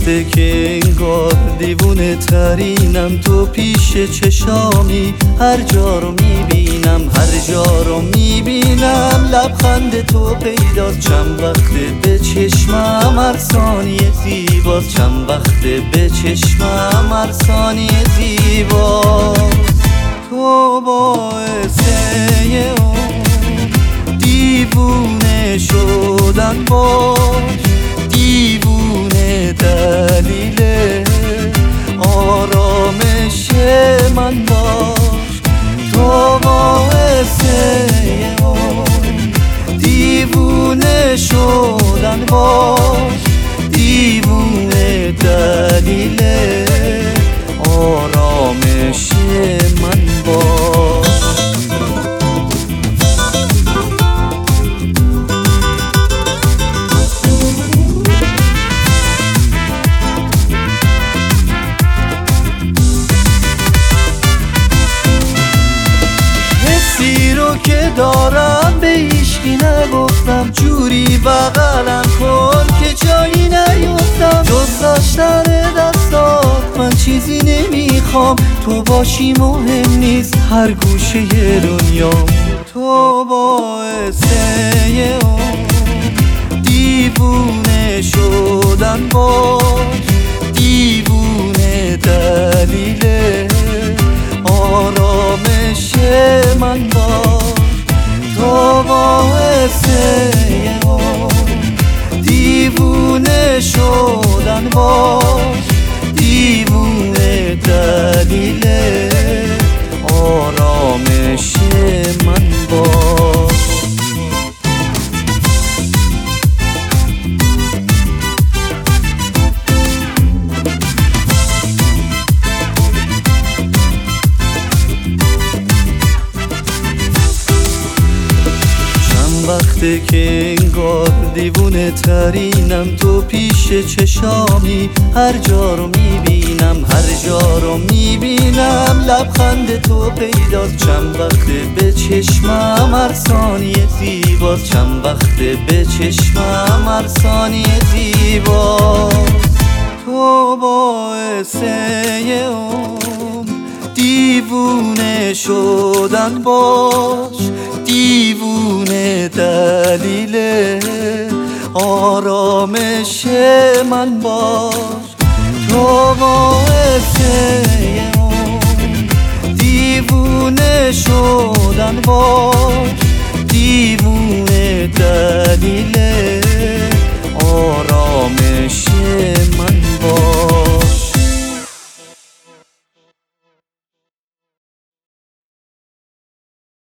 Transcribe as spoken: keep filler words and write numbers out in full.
وقته که انگار دیوونه ترینم، تو پیش چشامی هر جا رو میبینم، هر جا رو میبینم لبخند تو پیداست. چند وقته به چشمم هر ثانیه زیباست، چند وقته به چشمم هر ثانیه زیباست. تو باعث اون دیوونه شدن باش، دیوونه دلیل آرامش من باش. تو باعث اون دیوونه شدن باش، دیوونه دلیل آرامش من باش. حسی رو که دارم به هیچکی نگفتم، جوری بغلم کن که جایی نیفتم. جز داشتن دستات من چیزی نمیخوام، تو باشی مهم نیست هر گوشه دنیام. تو باعث اون دیوونه شدن باش، دیوونه دلیل آرامش من باش. تو باعث اون دیوونه شدن باش، دیوونه دلیل آرامش من باش. وقته که انگار دیوونه ترینم، تو پیش چشامی هر جا رو میبینم، هر جا رو میبینم لبخند تو پیداست. چند وقته به چشمم هر ثانیه زیباست، چند وقته به چشمم هر ثانیه زیباست. تو باعث اون دیوونه شدن باش، دیوونه دلیل آرامش من باش. تو باعث اون دیوونه شدن باش، دیوونه دلیل